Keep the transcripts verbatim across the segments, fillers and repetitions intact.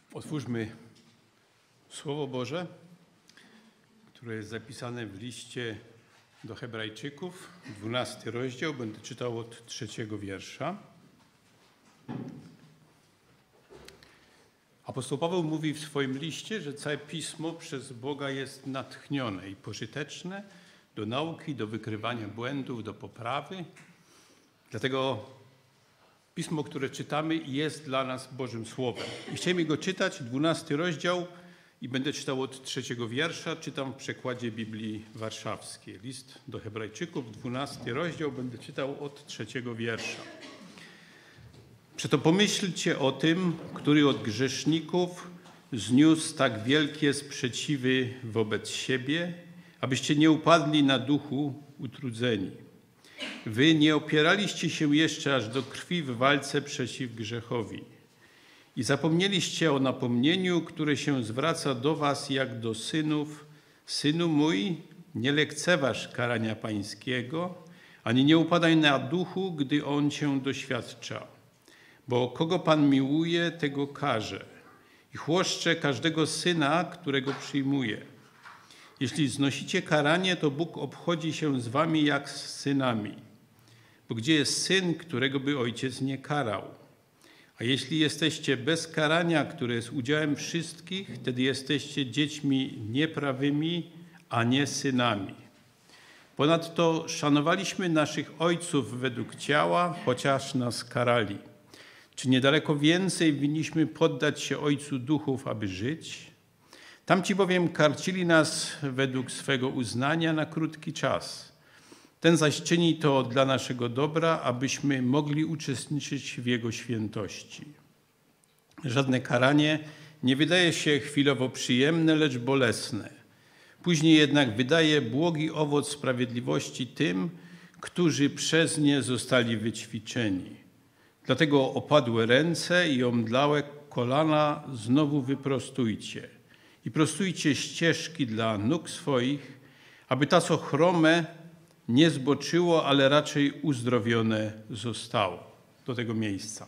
Otwórzmy Słowo Boże, które jest zapisane w liście do Hebrajczyków, dwunasty rozdział. Będę czytał od trzeciego wiersza. Apostoł Paweł mówi w swoim liście, że całe Pismo przez Boga jest natchnione i pożyteczne do nauki, do wykrywania błędów, do poprawy. Dlatego Pismo, które czytamy, jest dla nas Bożym Słowem. I chcielibyśmy go czytać, dwunasty rozdział, i będę czytał od trzeciego wiersza. Czytam w przekładzie Biblii Warszawskiej. List do Hebrajczyków, dwunasty rozdział, będę czytał od trzeciego wiersza. Przeto pomyślcie o tym, który od grzeszników zniósł tak wielkie sprzeciwy wobec siebie, abyście nie upadli na duchu utrudzeni. Wy nie opieraliście się jeszcze aż do krwi w walce przeciw grzechowi i zapomnieliście o napomnieniu, które się zwraca do was jak do synów. Synu mój, nie lekceważ karania pańskiego, ani nie upadaj na duchu, gdy on cię doświadcza. Bo kogo Pan miłuje, tego karze i chłoszcze każdego syna, którego przyjmuje. Jeśli znosicie karanie, to Bóg obchodzi się z wami jak z synami. Bo gdzie jest syn, którego by ojciec nie karał? A jeśli jesteście bez karania, które jest udziałem wszystkich, wtedy jesteście dziećmi nieprawymi, a nie synami. Ponadto szanowaliśmy naszych ojców według ciała, chociaż nas karali. Czy niedaleko więcej winniśmy poddać się Ojcu Duchów, aby żyć? Tamci bowiem karcili nas według swego uznania na krótki czas. Ten zaś czyni to dla naszego dobra, abyśmy mogli uczestniczyć w Jego świętości. Żadne karanie nie wydaje się chwilowo przyjemne, lecz bolesne. Później jednak wydaje błogi owoc sprawiedliwości tym, którzy przez nie zostali wyćwiczeni. Dlatego opadłe ręce i omdlałe kolana znowu wyprostujcie i prostujcie ścieżki dla nóg swoich, aby ta, co chrome, nie zboczyło, ale raczej uzdrowione zostało. Do tego miejsca.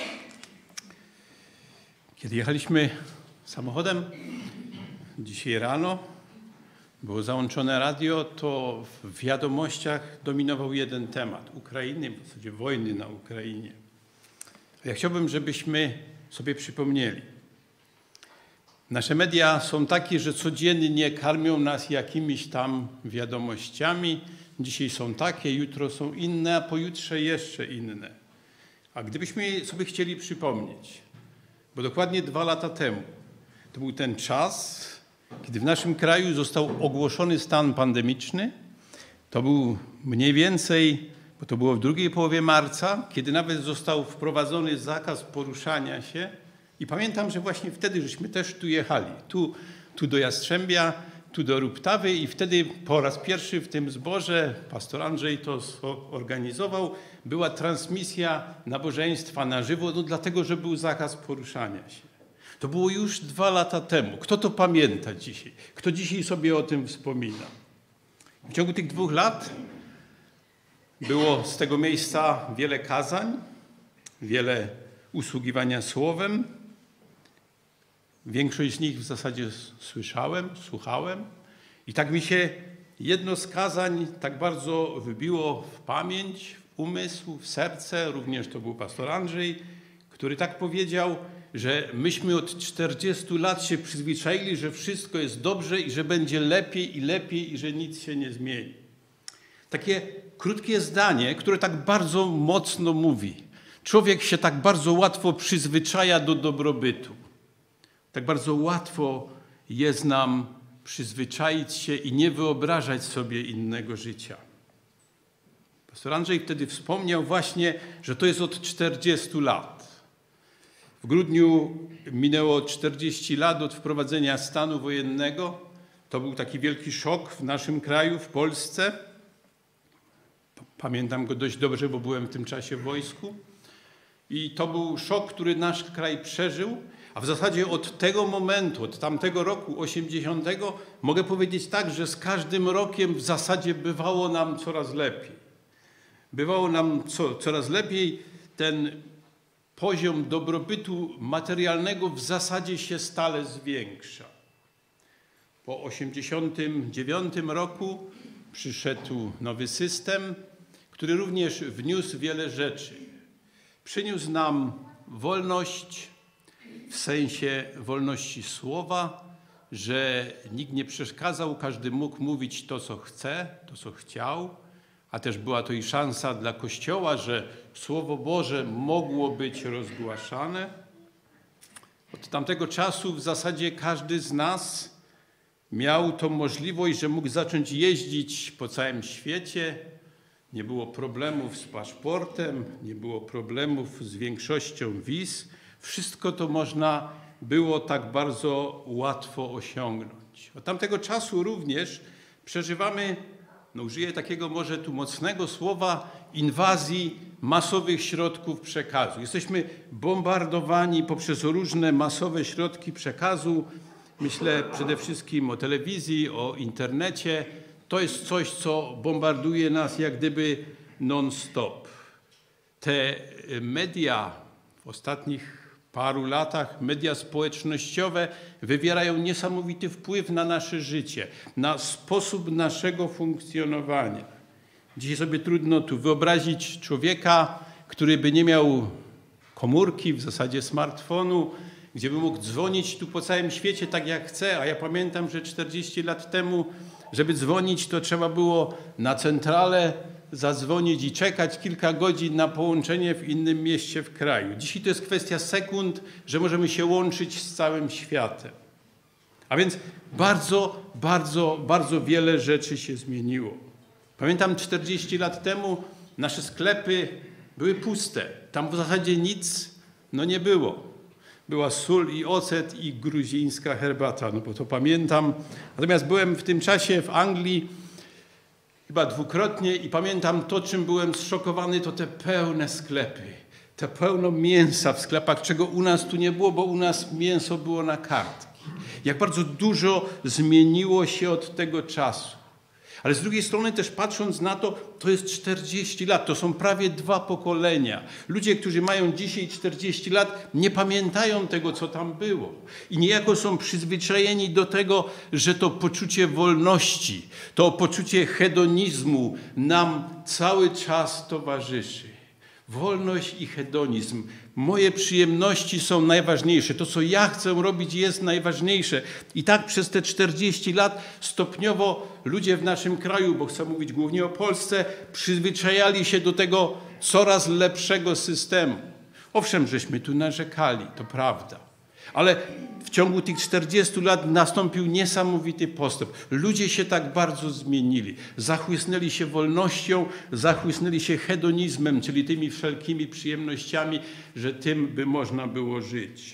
Kiedy jechaliśmy samochodem dzisiaj rano, było załączone radio, to w wiadomościach dominował jeden temat: Ukrainy, w zasadzie wojny na Ukrainie. Ja chciałbym, żebyśmy sobie przypomnieli. Nasze media są takie, że codziennie karmią nas jakimiś tam wiadomościami. Dzisiaj są takie, jutro są inne, a pojutrze jeszcze inne. A gdybyśmy sobie chcieli przypomnieć, bo dokładnie dwa lata temu to był ten czas, kiedy w naszym kraju został ogłoszony stan pandemiczny. To był mniej więcej, bo to było w drugiej połowie marca, kiedy nawet został wprowadzony zakaz poruszania się. I pamiętam, że właśnie wtedy żeśmy też tu jechali, tu, tu do Jastrzębia, tu do Ruptawy, i wtedy po raz pierwszy w tym zborze, pastor Andrzej to organizował, była transmisja nabożeństwa na żywo, no dlatego, że był zakaz poruszania się. To było już dwa lata temu. Kto to pamięta dzisiaj? Kto dzisiaj sobie o tym wspomina? W ciągu tych dwóch lat było z tego miejsca wiele kazań, wiele usługiwania słowem. Większość z nich w zasadzie słyszałem, słuchałem. I tak mi się jedno z kazań tak bardzo wybiło w pamięć, w umysł, w serce. Również to był pastor Andrzej, który tak powiedział, że myśmy od czterdziestu lat się przyzwyczaili, że wszystko jest dobrze i że będzie lepiej i lepiej i że nic się nie zmieni. Takie krótkie zdanie, które tak bardzo mocno mówi. Człowiek się tak bardzo łatwo przyzwyczaja do dobrobytu. Tak bardzo łatwo jest nam przyzwyczaić się i nie wyobrażać sobie innego życia. Pastor Andrzej wtedy wspomniał właśnie, że to jest od czterdziestu lat. W grudniu minęło czterdzieści lat od wprowadzenia stanu wojennego. To był taki wielki szok w naszym kraju, w Polsce. Pamiętam go dość dobrze, bo byłem w tym czasie w wojsku. I to był szok, który nasz kraj przeżył, a w zasadzie od tego momentu, od tamtego roku osiemdziesiątego, mogę powiedzieć tak, że z każdym rokiem w zasadzie bywało nam coraz lepiej. Bywało nam co, coraz lepiej. Ten poziom dobrobytu materialnego w zasadzie się stale zwiększa. Po osiemdziesiątym dziewiątym roku przyszedł nowy system, który również wniósł wiele rzeczy. Przyniósł nam wolność w sensie wolności słowa, że nikt nie przeszkadzał, każdy mógł mówić to, co chce, to, co chciał, a też była to i szansa dla Kościoła, że Słowo Boże mogło być rozgłaszane. Od tamtego czasu w zasadzie każdy z nas miał tą możliwość, że mógł zacząć jeździć po całym świecie. Nie było problemów z paszportem, nie było problemów z większością wiz. Wszystko to można było tak bardzo łatwo osiągnąć. Od tamtego czasu również przeżywamy, no użyję takiego może tu mocnego słowa, inwazji masowych środków przekazu. Jesteśmy bombardowani poprzez różne masowe środki przekazu. Myślę przede wszystkim o telewizji, o internecie. To jest coś, co bombarduje nas jak gdyby non-stop. Te media w ostatnich paru latach, media społecznościowe wywierają niesamowity wpływ na nasze życie, na sposób naszego funkcjonowania. Dzisiaj sobie trudno tu wyobrazić człowieka, który by nie miał komórki, w zasadzie smartfonu, gdzie by mógł dzwonić tu po całym świecie tak jak chce, a ja pamiętam, że czterdzieści lat temu, żeby dzwonić, to trzeba było na centralę zadzwonić i czekać kilka godzin na połączenie w innym mieście w kraju. Dzisiaj to jest kwestia sekund, że możemy się łączyć z całym światem. A więc bardzo, bardzo, bardzo wiele rzeczy się zmieniło. Pamiętam czterdzieści lat temu nasze sklepy były puste. Tam w zasadzie nic no nie było. Była sól i ocet i gruzińska herbata, no bo to pamiętam. Natomiast byłem w tym czasie w Anglii chyba dwukrotnie i pamiętam to, czym byłem zszokowany, to te pełne sklepy, te pełno mięsa w sklepach, czego u nas tu nie było, bo u nas mięso było na kartki. Jak bardzo dużo zmieniło się od tego czasu. Ale z drugiej strony też patrząc na to, to jest czterdzieści lat, to są prawie dwa pokolenia. Ludzie, którzy mają dzisiaj czterdzieści lat, nie pamiętają tego, co tam było. I niejako są przyzwyczajeni do tego, że to poczucie wolności, to poczucie hedonizmu nam cały czas towarzyszy. Wolność i hedonizm. Moje przyjemności są najważniejsze. To, co ja chcę robić, jest najważniejsze. I tak przez te czterdzieści lat stopniowo ludzie w naszym kraju, bo chcę mówić głównie o Polsce, przyzwyczajali się do tego coraz lepszego systemu. Owszem, żeśmy tu narzekali, to prawda. Ale w ciągu tych czterdziestu lat nastąpił niesamowity postęp. Ludzie się tak bardzo zmienili. Zachłysnęli się wolnością, zachłysnęli się hedonizmem, czyli tymi wszelkimi przyjemnościami, że tym by można było żyć.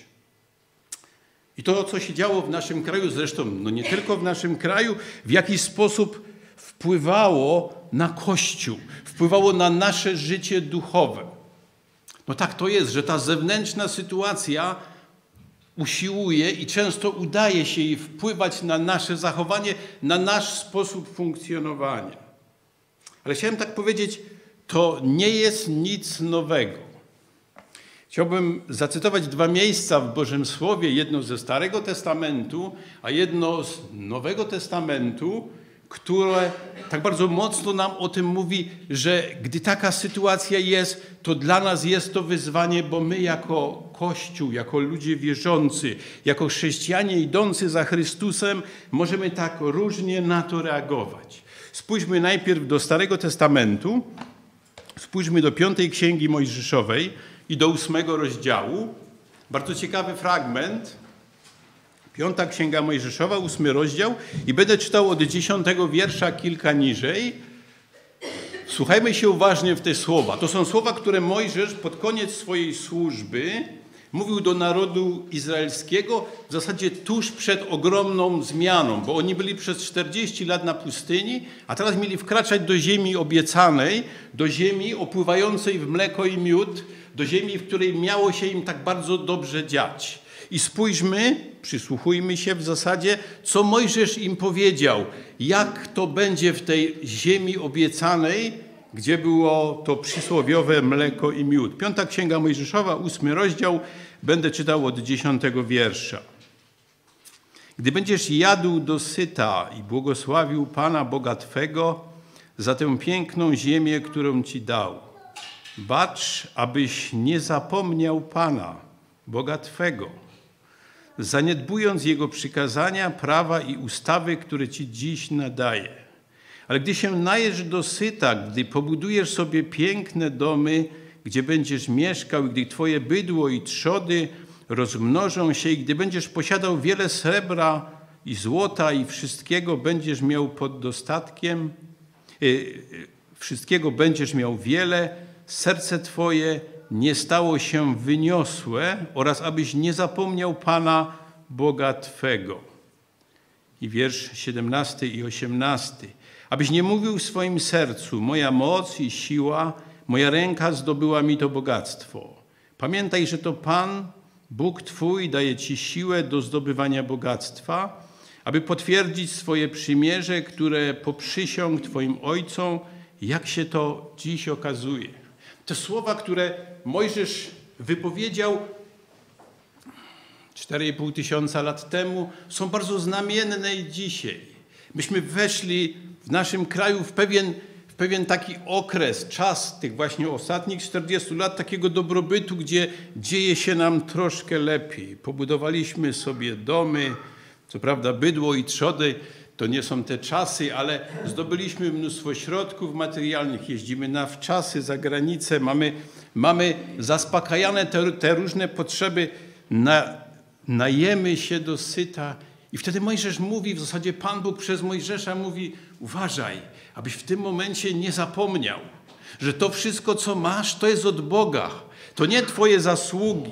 I to, co się działo w naszym kraju, zresztą no nie tylko w naszym kraju, w jakiś sposób wpływało na Kościół, wpływało na nasze życie duchowe. No tak to jest, że ta zewnętrzna sytuacja usiłuje i często udaje się jej wpływać na nasze zachowanie, na nasz sposób funkcjonowania. Ale chciałem tak powiedzieć, to nie jest nic nowego. Chciałbym zacytować dwa miejsca w Bożym Słowie, jedno ze Starego Testamentu, a jedno z Nowego Testamentu, które tak bardzo mocno nam o tym mówi, że gdy taka sytuacja jest, to dla nas jest to wyzwanie, bo my jako Kościół, jako ludzie wierzący, jako chrześcijanie idący za Chrystusem, możemy tak różnie na to reagować. Spójrzmy najpierw do Starego Testamentu, spójrzmy do piątej Księgi Mojżeszowej i do ósmego rozdziału. Bardzo ciekawy fragment. Piąta Księga Mojżeszowa, ósmy rozdział i będę czytał od dziesiątego wiersza kilka niżej. Słuchajmy się uważnie w te słowa. To są słowa, które Mojżesz pod koniec swojej służby mówił do narodu izraelskiego w zasadzie tuż przed ogromną zmianą, bo oni byli przez czterdzieści lat na pustyni, a teraz mieli wkraczać do ziemi obiecanej, do ziemi opływającej w mleko i miód, do ziemi, w której miało się im tak bardzo dobrze dziać. I spójrzmy, przysłuchujmy się w zasadzie, co Mojżesz im powiedział, jak to będzie w tej ziemi obiecanej gdzie było to przysłowiowe mleko i miód. Piąta Księga Mojżeszowa, ósmy rozdział, będę czytał od dziesiątego wiersza. Gdy będziesz jadł dosyta i błogosławił Pana Boga Twego za tę piękną ziemię, którą Ci dał. Bacz, abyś nie zapomniał Pana, Boga Twego, zaniedbując Jego przykazania, prawa i ustawy, które Ci dziś nadaje. Ale gdy się najesz dosyta, gdy pobudujesz sobie piękne domy, gdzie będziesz mieszkał, i gdy Twoje bydło i trzody rozmnożą się, i gdy będziesz posiadał wiele srebra i złota i wszystkiego będziesz miał pod dostatkiem, yy, wszystkiego będziesz miał wiele, serce Twoje nie stało się wyniosłe oraz abyś nie zapomniał Pana Boga Twego. I wiersz siedemnasty i osiemnasty. Abyś nie mówił w swoim sercu, moja moc i siła, moja ręka zdobyła mi to bogactwo. Pamiętaj, że to Pan, Bóg Twój, daje Ci siłę do zdobywania bogactwa, aby potwierdzić swoje przymierze, które poprzysiągł Twoim ojcom, jak się to dziś okazuje. Te słowa, które Mojżesz wypowiedział cztery i pół tysiąca lat temu, są bardzo znamienne i dzisiaj. Myśmy weszli w naszym kraju w pewien, w pewien taki okres, czas tych właśnie ostatnich czterdziestu lat, takiego dobrobytu, gdzie dzieje się nam troszkę lepiej. Pobudowaliśmy sobie domy, co prawda bydło i trzody to nie są te czasy, ale zdobyliśmy mnóstwo środków materialnych, jeździmy na wczasy, za granicę, mamy, mamy zaspokajane te, te różne potrzeby, na, najemy się dosyta. I wtedy Mojżesz mówi, w zasadzie Pan Bóg przez Mojżesza mówi, uważaj, abyś w tym momencie nie zapomniał, że to wszystko, co masz, to jest od Boga. To nie twoje zasługi.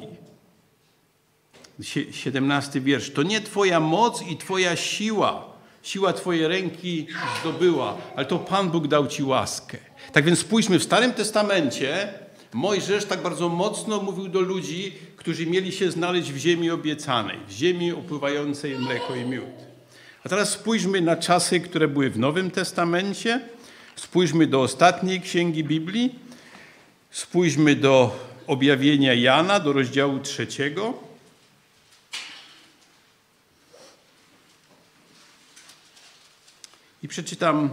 siedemnasty wiersz. To nie twoja moc i twoja siła, siła twojej ręki zdobyła, ale to Pan Bóg dał ci łaskę. Tak więc spójrzmy, w Starym Testamencie Mojżesz tak bardzo mocno mówił do ludzi, którzy mieli się znaleźć w ziemi obiecanej, w ziemi opływającej mleko i miód. A teraz spójrzmy na czasy, które były w Nowym Testamencie. Spójrzmy do ostatniej księgi Biblii. Spójrzmy do objawienia Jana, do rozdziału trzeciego. I przeczytam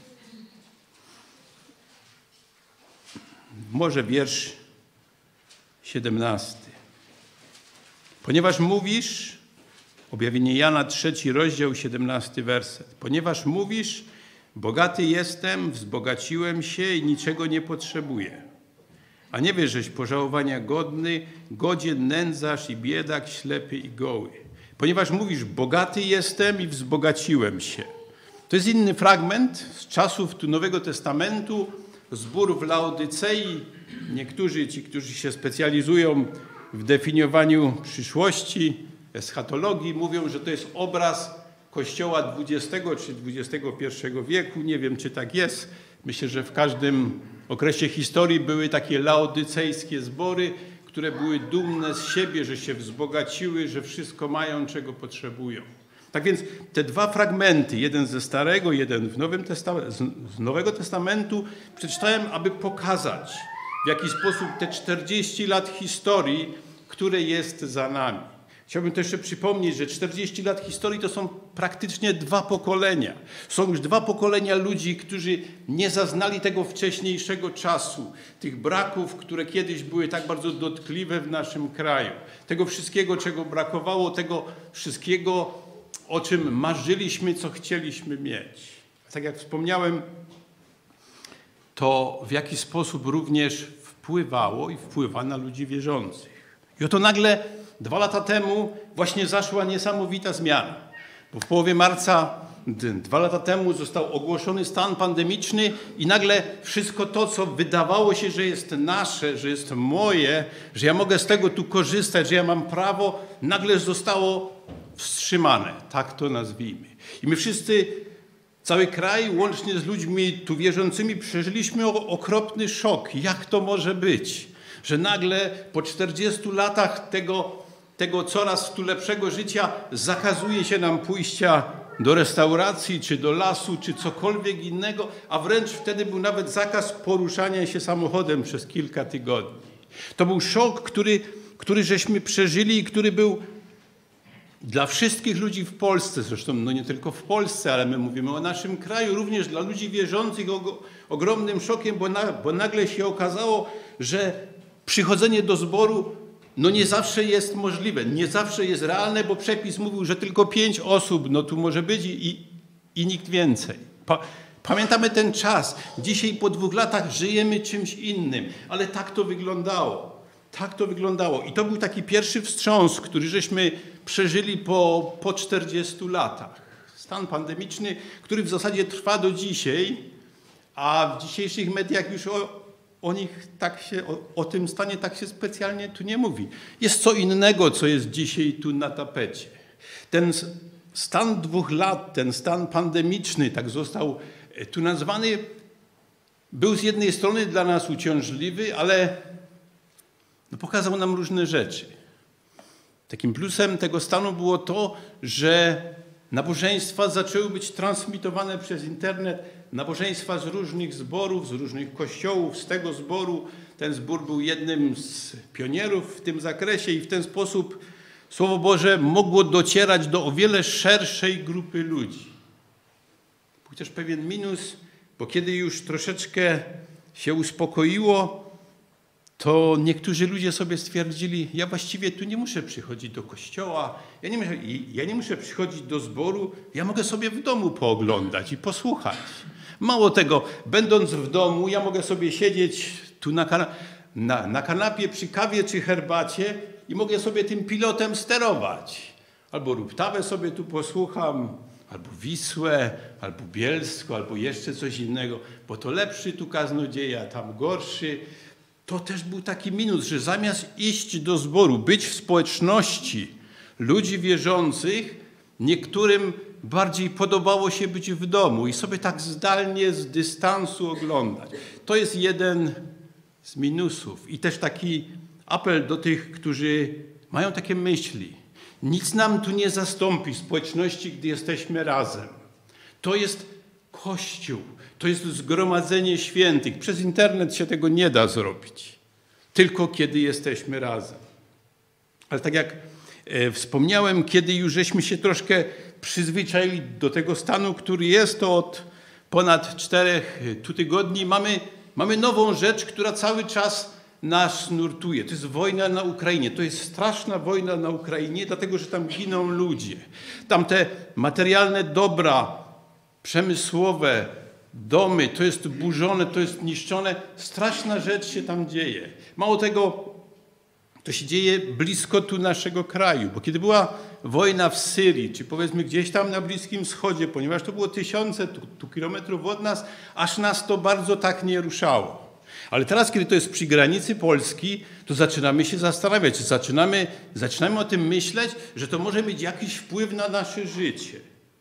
może wiersz siedemnasty. Ponieważ mówisz, objawienie Jana, trzeci rozdział, siedemnasty werset. Ponieważ mówisz, bogaty jestem, wzbogaciłem się i niczego nie potrzebuję. A nie wiesz, żeś pożałowania godny, godzien, nędzarz i biedak, ślepy i goły. Ponieważ mówisz, bogaty jestem i wzbogaciłem się. To jest inny fragment z czasów tu Nowego Testamentu, zbór w Laodycei. Niektórzy, ci, którzy się specjalizują w definiowaniu przyszłości, eschatologii, mówią, że to jest obraz Kościoła dwudziestego czy dwudziestego pierwszego wieku. Nie wiem, czy tak jest. Myślę, że w każdym okresie historii były takie laodycejskie zbory, które były dumne z siebie, że się wzbogaciły, że wszystko mają, czego potrzebują. Tak więc te dwa fragmenty, jeden ze Starego, jeden w Nowym Testamencie, z Nowego Testamentu, przeczytałem, aby pokazać, w jaki sposób te czterdzieści lat historii, które jest za nami. Chciałbym też jeszcze przypomnieć, że czterdzieści lat historii to są praktycznie dwa pokolenia. Są już dwa pokolenia ludzi, którzy nie zaznali tego wcześniejszego czasu, tych braków, które kiedyś były tak bardzo dotkliwe w naszym kraju. Tego wszystkiego, czego brakowało, tego wszystkiego, o czym marzyliśmy, co chcieliśmy mieć. Tak jak wspomniałem, to w jaki sposób również wpływało i wpływa na ludzi wierzących. I oto nagle dwa lata temu właśnie zaszła niesamowita zmiana. Bo w połowie marca dwa lata temu został ogłoszony stan pandemiczny i nagle wszystko to, co wydawało się, że jest nasze, że jest moje, że ja mogę z tego tu korzystać, że ja mam prawo, nagle zostało wstrzymane. Tak to nazwijmy. I my wszyscy, cały kraj, łącznie z ludźmi tu wierzącymi, przeżyliśmy okropny szok. Jak to może być, że nagle po czterdziestu latach tego, tego coraz tu lepszego życia zakazuje się nam pójścia do restauracji, czy do lasu, czy cokolwiek innego, a wręcz wtedy był nawet zakaz poruszania się samochodem przez kilka tygodni. To był szok, który, który żeśmy przeżyli i który był dla wszystkich ludzi w Polsce, zresztą no nie tylko w Polsce, ale my mówimy o naszym kraju, również dla ludzi wierzących ogromnym szokiem, bo, na, bo nagle się okazało, że przychodzenie do zboru no nie zawsze jest możliwe, nie zawsze jest realne, bo przepis mówił, że tylko pięć osób no tu może być i, i nikt więcej. Pa, pamiętamy ten czas. Dzisiaj po dwóch latach żyjemy czymś innym, ale tak to wyglądało. Tak to wyglądało. I to był taki pierwszy wstrząs, który żeśmy przeżyli po, po czterdziestu latach. Stan pandemiczny, który w zasadzie trwa do dzisiaj, a w dzisiejszych mediach już o, o nich tak się, o, o tym stanie tak się specjalnie tu nie mówi. Jest co innego, co jest dzisiaj tu na tapecie. Ten stan dwóch lat, ten stan pandemiczny, tak został tu nazwany, był z jednej strony dla nas uciążliwy, ale no pokazał nam różne rzeczy. Takim plusem tego stanu było to, że nabożeństwa zaczęły być transmitowane przez internet, nabożeństwa z różnych zborów, z różnych kościołów, z tego zboru. Ten zbór był jednym z pionierów w tym zakresie i w ten sposób Słowo Boże mogło docierać do o wiele szerszej grupy ludzi. Był też pewien minus, bo kiedy już troszeczkę się uspokoiło, to niektórzy ludzie sobie stwierdzili, ja właściwie tu nie muszę przychodzić do kościoła, ja nie muszę, ja nie muszę przychodzić do zboru, ja mogę sobie w domu pooglądać i posłuchać. Mało tego, będąc w domu, ja mogę sobie siedzieć tu na, kana na, na kanapie przy kawie czy herbacie i mogę sobie tym pilotem sterować. Albo Ruptawę sobie tu posłucham, albo Wisłę, albo Bielsko, albo jeszcze coś innego, bo to lepszy tu kaznodzieja, tam gorszy. To też był taki minus, że zamiast iść do zboru, być w społeczności ludzi wierzących, niektórym bardziej podobało się być w domu i sobie tak zdalnie, z dystansu oglądać. To jest jeden z minusów. I też taki apel do tych, którzy mają takie myśli. Nic nam tu nie zastąpi społeczności, gdy jesteśmy razem. To jest Kościół. To jest zgromadzenie świętych. Przez internet się tego nie da zrobić. Tylko kiedy jesteśmy razem. Ale tak jak e, wspomniałem, kiedy już żeśmy się troszkę przyzwyczaili do tego stanu, który jest, to od ponad czterech tu tygodni mamy, mamy nową rzecz, która cały czas nas nurtuje. To jest wojna na Ukrainie. To jest straszna wojna na Ukrainie, dlatego że tam giną ludzie. Tam te materialne dobra, przemysłowe, domy, to jest burzone, to jest niszczone. Straszna rzecz się tam dzieje. Mało tego, to się dzieje blisko tu naszego kraju, bo kiedy była wojna w Syrii, czy powiedzmy gdzieś tam na Bliskim Wschodzie, ponieważ to było tysiące tu, tu kilometrów od nas, aż nas to bardzo tak nie ruszało. Ale teraz, kiedy to jest przy granicy Polski, to zaczynamy się zastanawiać, zaczynamy, zaczynamy o tym myśleć, że to może mieć jakiś wpływ na nasze życie.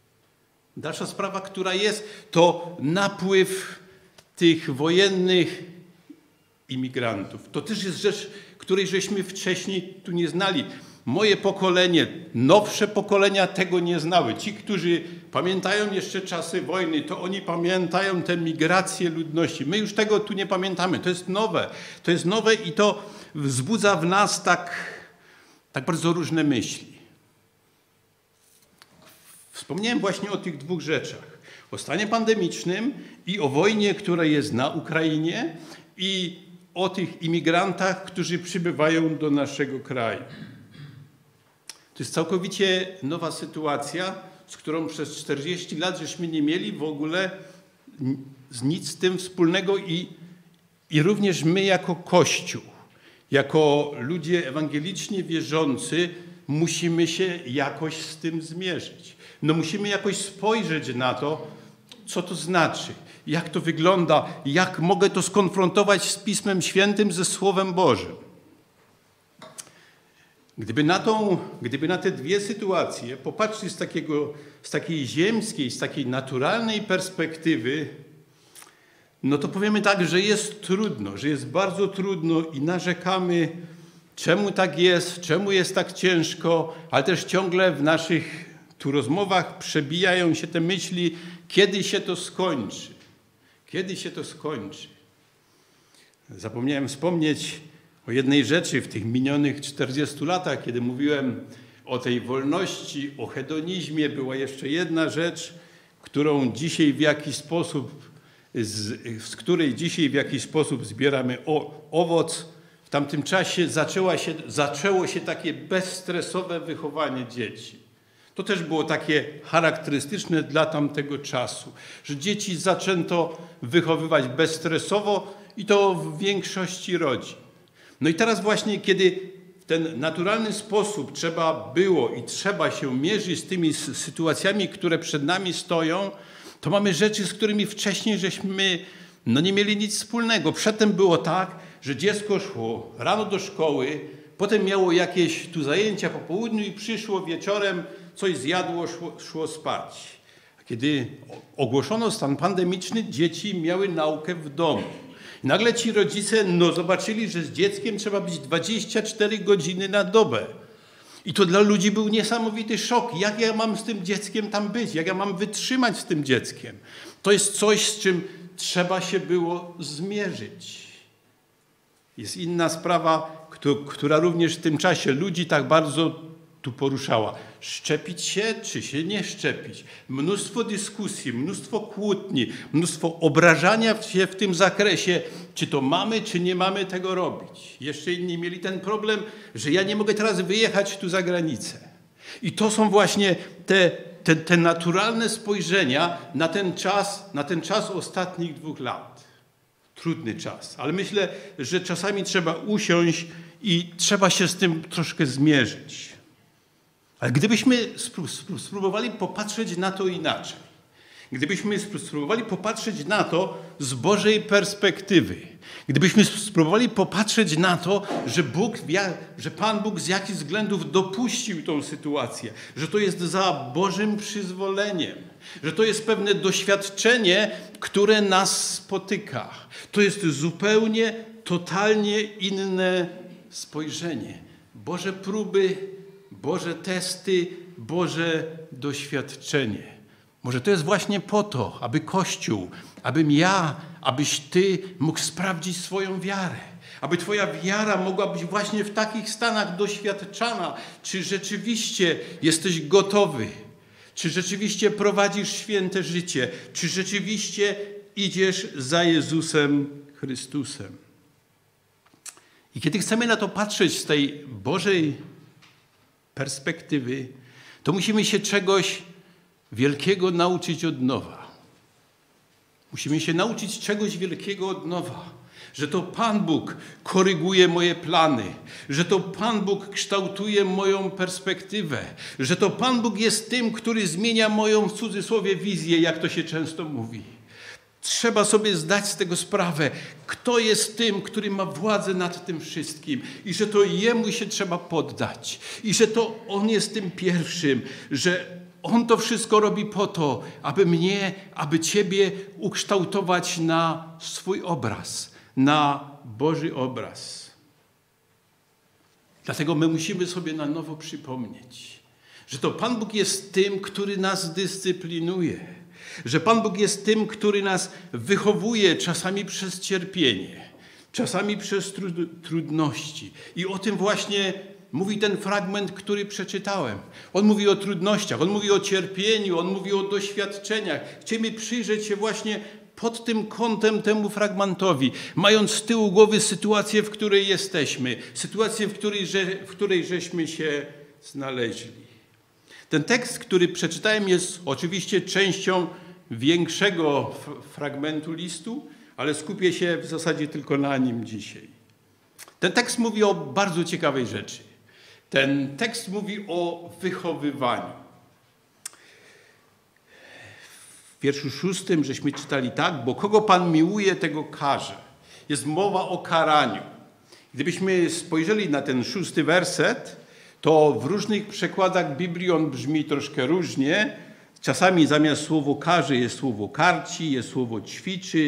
Dalsza sprawa, która jest, to napływ tych wojennych imigrantów. To też jest rzecz, której żeśmy wcześniej tu nie znali. Moje pokolenie, nowsze pokolenia tego nie znały. Ci, którzy pamiętają jeszcze czasy wojny, to oni pamiętają tę migrację ludności. My już tego tu nie pamiętamy. To jest nowe. To jest nowe i to wzbudza w nas tak, tak bardzo różne myśli. Wspomniałem właśnie o tych dwóch rzeczach. O stanie pandemicznym i o wojnie, która jest na Ukrainie i o tych imigrantach, którzy przybywają do naszego kraju. To jest całkowicie nowa sytuacja, z którą przez czterdzieści lat żeśmy nie mieli w ogóle nic z tym wspólnego i, i również my jako Kościół, jako ludzie ewangelicznie wierzący musimy się jakoś z tym zmierzyć. No musimy jakoś spojrzeć na to, co to znaczy, jak to wygląda, jak mogę to skonfrontować z Pismem Świętym, ze Słowem Bożym. Gdyby na, tą, gdyby na te dwie sytuacje popatrzeć z, takiego, z takiej ziemskiej, z takiej naturalnej perspektywy, no to powiemy tak, że jest trudno, że jest bardzo trudno i narzekamy, czemu tak jest, czemu jest tak ciężko, ale też ciągle w naszych tu rozmowach przebijają się te myśli, kiedy się to skończy. Kiedy się to skończy. Zapomniałem wspomnieć o jednej rzeczy w tych minionych czterdziestu latach, kiedy mówiłem o tej wolności, o hedonizmie. Była jeszcze jedna rzecz, którą dzisiaj w jakiś sposób, z, z której dzisiaj w jakiś sposób zbieramy o, owoc. W tamtym czasie zaczęła się, zaczęło się takie bezstresowe wychowanie dzieci. To też było takie charakterystyczne dla tamtego czasu, że dzieci zaczęto wychowywać bezstresowo i to w większości rodzin. No i teraz właśnie, kiedy w ten naturalny sposób trzeba było i trzeba się mierzyć z tymi sytuacjami, które przed nami stoją, to mamy rzeczy, z którymi wcześniej żeśmy no, nie mieli nic wspólnego. Przedtem było tak, że dziecko szło rano do szkoły, potem miało jakieś tu zajęcia po południu i przyszło wieczorem, coś zjadło, szło, szło spać. A kiedy ogłoszono stan pandemiczny, dzieci miały naukę w domu. I nagle ci rodzice no, zobaczyli, że z dzieckiem trzeba być dwadzieścia cztery godziny na dobę. I to dla ludzi był niesamowity szok. Jak ja mam z tym dzieckiem tam być? Jak ja mam wytrzymać z tym dzieckiem? To jest coś, z czym trzeba się było zmierzyć. Jest inna sprawa, która również w tym czasie ludzi tak bardzo tu poruszała. Szczepić się, czy się nie szczepić? Mnóstwo dyskusji, mnóstwo kłótni, mnóstwo obrażania się w tym zakresie, czy to mamy, czy nie mamy tego robić. Jeszcze inni mieli ten problem, że ja nie mogę teraz wyjechać tu za granicę. I to są właśnie te, te, te naturalne spojrzenia na ten czas, na ten czas ostatnich dwóch lat. Trudny czas, ale myślę, że czasami trzeba usiąść i trzeba się z tym troszkę zmierzyć. Ale gdybyśmy spróbowali popatrzeć na to inaczej, gdybyśmy spróbowali popatrzeć na to z Bożej perspektywy, gdybyśmy spróbowali popatrzeć na to, że Bóg, że Pan Bóg z jakichś względów dopuścił tą sytuację, że to jest za Bożym przyzwoleniem, że to jest pewne doświadczenie, które nas spotyka. To jest zupełnie, totalnie inne spojrzenie. Boże próby, Boże testy, Boże doświadczenie. Może to jest właśnie po to, aby Kościół, abym ja, abyś Ty mógł sprawdzić swoją wiarę. Aby Twoja wiara mogła być właśnie w takich stanach doświadczana. Czy rzeczywiście jesteś gotowy? Czy rzeczywiście prowadzisz święte życie? Czy rzeczywiście idziesz za Jezusem Chrystusem? I kiedy chcemy na to patrzeć z tej Bożej perspektywy, to musimy się czegoś wielkiego nauczyć od nowa. Musimy się nauczyć czegoś wielkiego od nowa. Że to Pan Bóg koryguje moje plany. Że to Pan Bóg kształtuje moją perspektywę. Że to Pan Bóg jest tym, który zmienia moją, w cudzysłowie, wizję, jak to się często mówi. Trzeba sobie zdać z tego sprawę, kto jest tym, który ma władzę nad tym wszystkim i że to Jemu się trzeba poddać i że to On jest tym pierwszym, że On to wszystko robi po to, aby mnie, aby Ciebie ukształtować na swój obraz, na Boży obraz. Dlatego my musimy sobie na nowo przypomnieć, że to Pan Bóg jest tym, który nas dyscyplinuje. Że Pan Bóg jest tym, który nas wychowuje czasami przez cierpienie, czasami przez trudności. I o tym właśnie mówi ten fragment, który przeczytałem. On mówi o trudnościach, on mówi o cierpieniu, on mówi o doświadczeniach. Chcemy przyjrzeć się właśnie pod tym kątem temu fragmentowi, mając z tyłu głowy sytuację, w której jesteśmy, sytuację, w której, w której żeśmy się znaleźli. Ten tekst, który przeczytałem, jest oczywiście częścią większego fragmentu listu, ale skupię się w zasadzie tylko na nim dzisiaj. Ten tekst mówi o bardzo ciekawej rzeczy. Ten tekst mówi o wychowywaniu. W wierszu szóstym żeśmy czytali tak, bo kogo Pan miłuje, tego karze. Jest mowa o karaniu. Gdybyśmy spojrzeli na ten szósty werset, to w różnych przekładach Biblii on brzmi troszkę różnie. Czasami zamiast słowo każe jest słowo karci, jest słowo ćwiczy,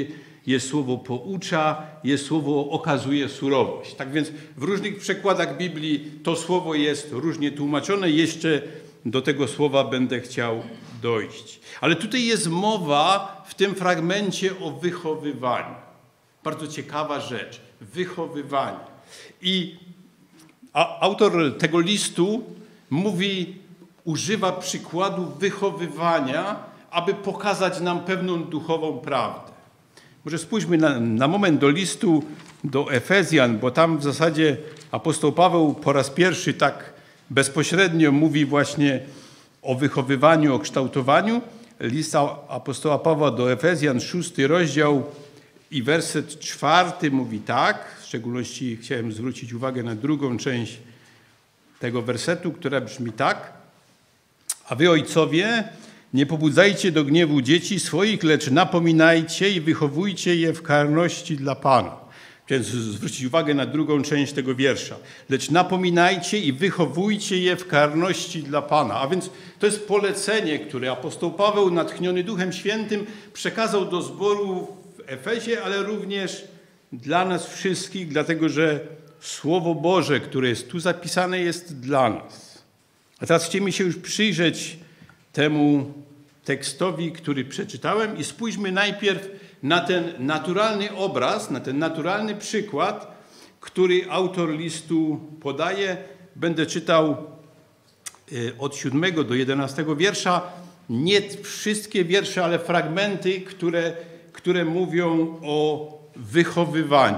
jest słowo poucza, jest słowo okazuje surowość. Tak więc w różnych przekładach Biblii to słowo jest różnie tłumaczone. Jeszcze do tego słowa będę chciał dojść. Ale tutaj jest mowa w tym fragmencie o wychowywaniu. Bardzo ciekawa rzecz. Wychowywanie. I autor tego listu mówi, używa przykładu wychowywania, aby pokazać nam pewną duchową prawdę. Może spójrzmy na, na moment do listu do Efezjan, bo tam w zasadzie apostoł Paweł po raz pierwszy tak bezpośrednio mówi właśnie o wychowywaniu, o kształtowaniu. List apostoła Pawła do Efezjan, szósty rozdział i werset czwarty mówi tak, w szczególności chciałem zwrócić uwagę na drugą część tego wersetu, która brzmi tak. A wy, ojcowie, nie pobudzajcie do gniewu dzieci swoich, lecz napominajcie i wychowujcie je w karności dla Pana. Chciałem zwrócić uwagę na drugą część tego wiersza. Lecz napominajcie i wychowujcie je w karności dla Pana. A więc to jest polecenie, które apostoł Paweł, natchniony Duchem Świętym, przekazał do zboru w Efezie, ale również dla nas wszystkich, dlatego że Słowo Boże, które jest tu zapisane, jest dla nas. A teraz chcemy się już przyjrzeć temu tekstowi, który przeczytałem i spójrzmy najpierw na ten naturalny obraz, na ten naturalny przykład, który autor listu podaje. Będę czytał od siódmego do jedenastego wiersza. Nie wszystkie wiersze, ale fragmenty, które, które mówią o wychowywaniu.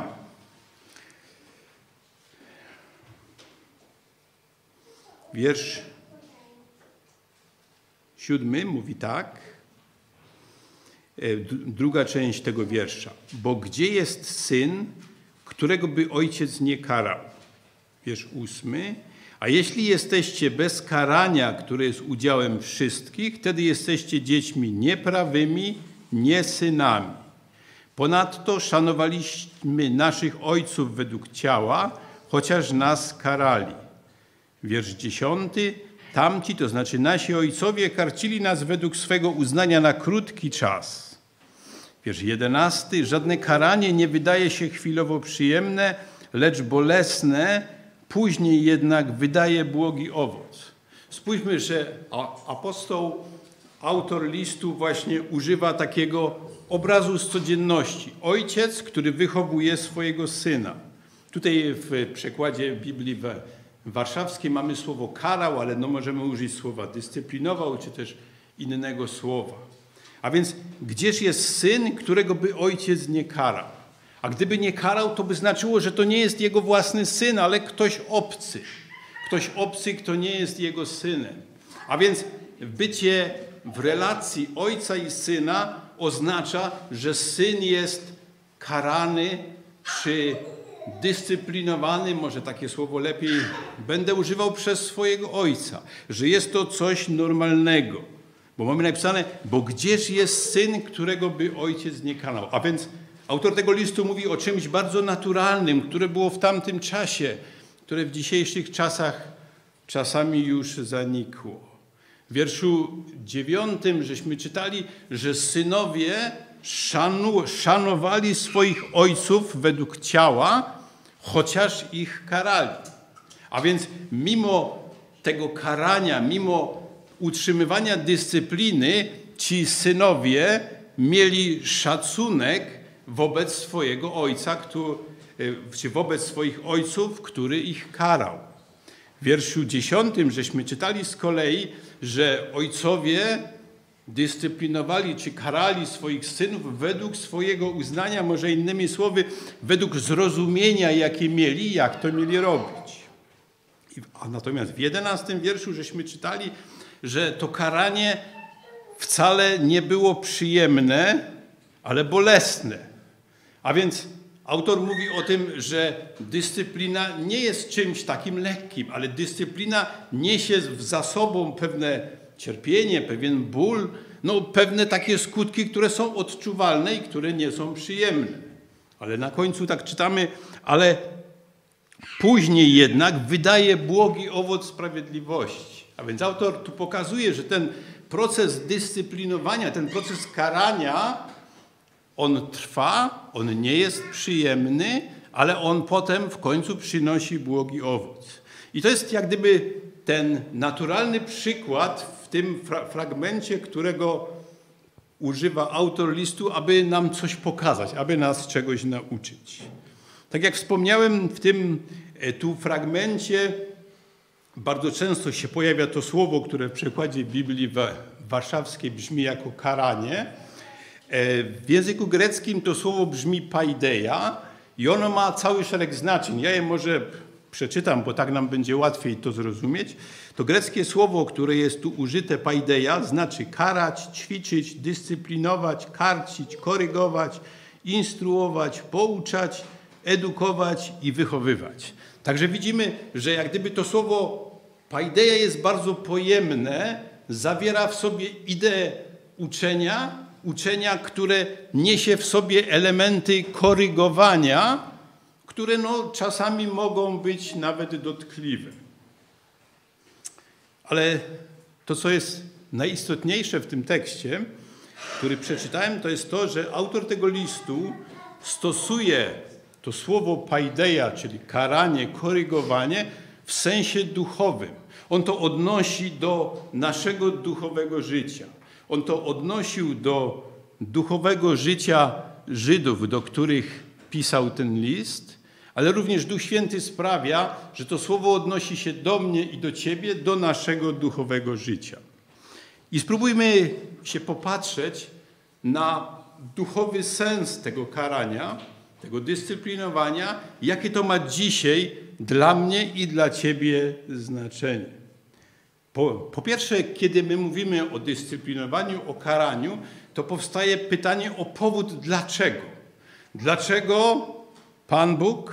Wiersz siódmy mówi tak, druga część tego wiersza. Bo gdzie jest syn, którego by ojciec nie karał? Wiersz ósmy. A jeśli jesteście bez karania, które jest udziałem wszystkich, wtedy jesteście dziećmi nieprawymi, nie synami. Ponadto szanowaliśmy naszych ojców według ciała, chociaż nas karali. Wiersz dziesiąty. Tamci, to znaczy nasi ojcowie, karcili nas według swego uznania na krótki czas. Wiersz jedenasty. Żadne karanie nie wydaje się chwilowo przyjemne, lecz bolesne, później jednak wydaje błogi owoc. Spójrzmy, że apostoł, autor listu właśnie używa takiego obrazu z codzienności. Ojciec, który wychowuje swojego syna. Tutaj w przekładzie Biblii warszawskiej mamy słowo karał, ale no możemy użyć słowa dyscyplinował, czy też innego słowa. A więc gdzież jest syn, którego by ojciec nie karał? A gdyby nie karał, to by znaczyło, że to nie jest jego własny syn, ale ktoś obcy. Ktoś obcy, kto nie jest jego synem. A więc bycie w relacji ojca i syna oznacza, że syn jest karany czy dyscyplinowany, może takie słowo lepiej będę używał, przez swojego ojca, że jest to coś normalnego. Bo mamy napisane, bo gdzież jest syn, którego by ojciec nie karał. A więc autor tego listu mówi o czymś bardzo naturalnym, które było w tamtym czasie, które w dzisiejszych czasach czasami już zanikło. W wierszu dziewiątym żeśmy czytali, że synowie szanu, szanowali swoich ojców według ciała, chociaż ich karali. A więc mimo tego karania, mimo utrzymywania dyscypliny, ci synowie mieli szacunek wobec swojego ojca, który, czy wobec swoich ojców, który ich karał. W wierszu dziesiątym żeśmy czytali z kolei, że ojcowie dyscyplinowali czy karali swoich synów według swojego uznania, może innymi słowy, według zrozumienia, jakie mieli, jak to mieli robić. A natomiast w jedenastym wierszu żeśmy czytali, że to karanie wcale nie było przyjemne, ale bolesne. A więc autor mówi o tym, że dyscyplina nie jest czymś takim lekkim, ale dyscyplina niesie za sobą pewne cierpienie, pewien ból, no pewne takie skutki, które są odczuwalne i które nie są przyjemne. Ale na końcu tak czytamy, ale później jednak wydaje błogi owoc sprawiedliwości. A więc autor tu pokazuje, że ten proces dyscyplinowania, ten proces karania On trwa, on nie jest przyjemny, ale on potem w końcu przynosi błogi owoc. I to jest jak gdyby ten naturalny przykład w tym fra- fragmencie, którego używa autor listu, aby nam coś pokazać, aby nas czegoś nauczyć. Tak jak wspomniałem, w tym tu fragmencie bardzo często się pojawia to słowo, które w przekładzie Biblii warszawskiej brzmi jako karanie. W języku greckim to słowo brzmi paideia i ono ma cały szereg znaczeń. Ja je może przeczytam, bo tak nam będzie łatwiej to zrozumieć. To greckie słowo, które jest tu użyte, paideia, znaczy karać, ćwiczyć, dyscyplinować, karcić, korygować, instruować, pouczać, edukować i wychowywać. Także widzimy, że jak gdyby to słowo paideia jest bardzo pojemne, zawiera w sobie ideę uczenia, uczenia, które niesie w sobie elementy korygowania, które no, czasami mogą być nawet dotkliwe. Ale to, co jest najistotniejsze w tym tekście, który przeczytałem, to jest to, że autor tego listu stosuje to słowo paideia, czyli karanie, korygowanie, w sensie duchowym. On to odnosi do naszego duchowego życia. On to odnosił do duchowego życia Żydów, do których pisał ten list, ale również Duch Święty sprawia, że to słowo odnosi się do mnie i do ciebie, do naszego duchowego życia. I spróbujmy się popatrzeć na duchowy sens tego karania, tego dyscyplinowania, jakie to ma dzisiaj dla mnie i dla ciebie znaczenie. Po, po pierwsze, kiedy my mówimy o dyscyplinowaniu, o karaniu, to powstaje pytanie o powód dlaczego. Dlaczego Pan Bóg